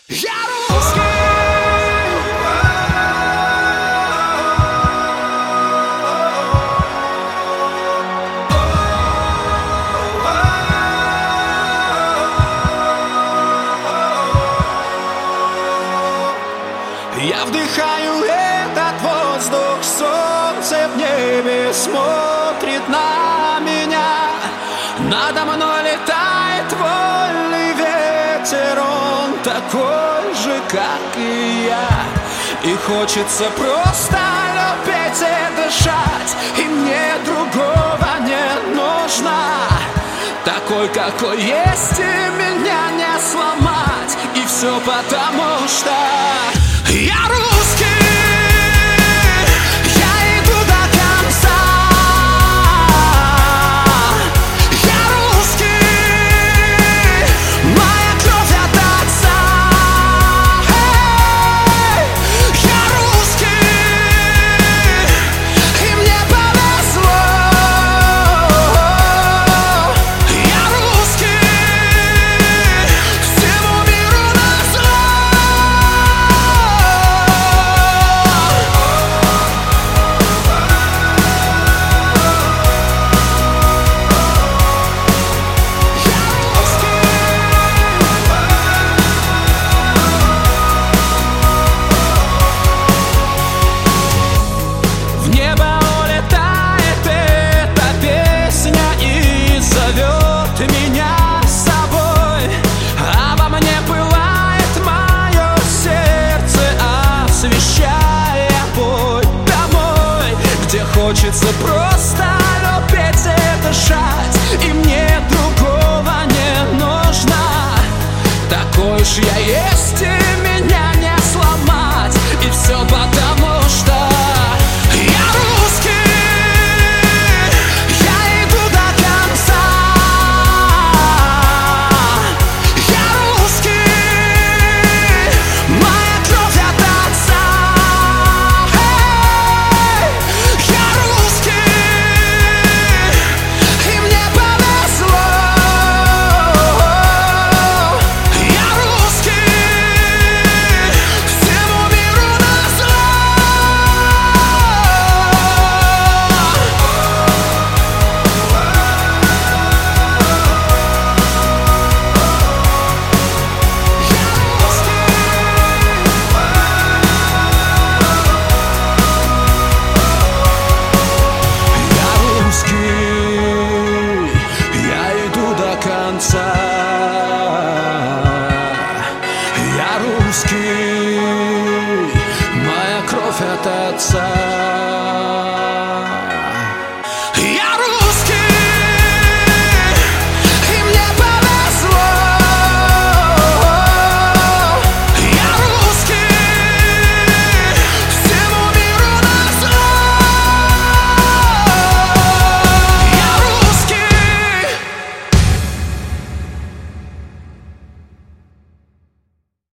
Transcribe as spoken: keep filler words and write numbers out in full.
Я русский! Я вдыхаю этот воздух, солнце в небе смотрит на меня. Надо мной летает вольный ветер, он такой же, как и я. И хочется просто любить и дышать, и мне другого не нужно. Такой, какой есть, и меня не сломать. И все потому, что я русский. Хочется просто любить и дышать, и мне другого не нужно. Такой уж я есть, и меня не сломать. И все потому, что я русский. Я иду до конца. Я русский. Моя кровь от отца. Я русский, моя кровь от отца.